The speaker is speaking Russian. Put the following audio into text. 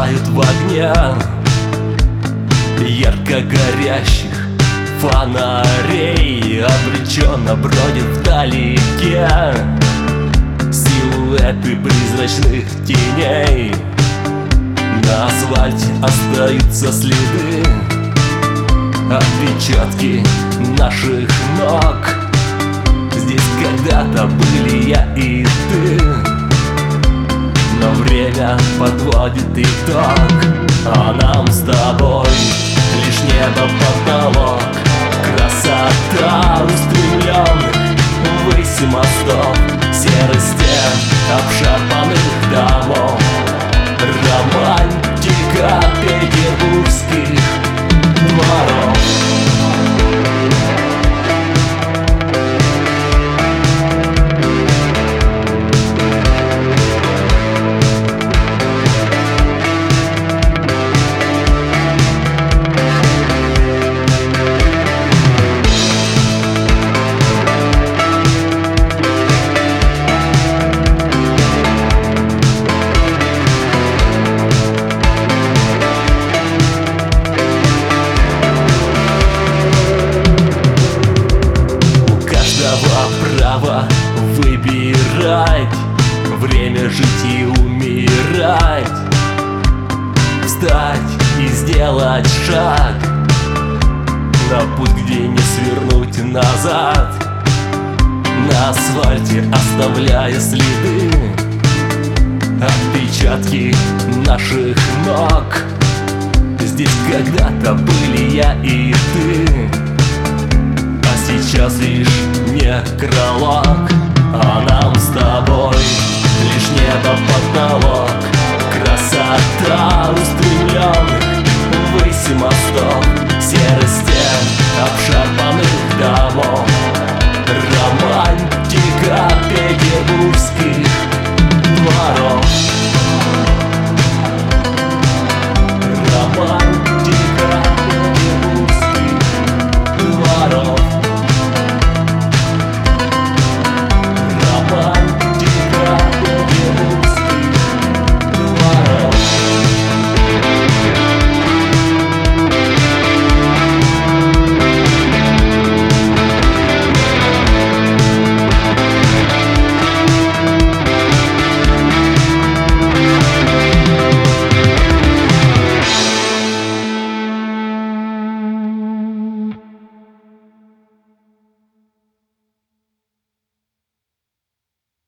пылают в огне ярко горящих фонарей. Обреченно бродит вдалеке силуэты призрачных теней. На асфальте остаются следы, отпечатки наших ног. Здесь когда-то были я и ты, но время подводит итог. А нам с тобой лишь небо, потолок, красота устремленных ввысь мостов, серость стен обшарпанных домов, романтика петербургских дворов. Право выбирать, время жить и умирать, встать и сделать шаг на путь, где не свернуть назад. На асфальте оставляя следы, отпечатки наших ног. Здесь когда-то были я и ты, а сейчас лишь некролог. А нам с тобой лишь небо, потолок, красота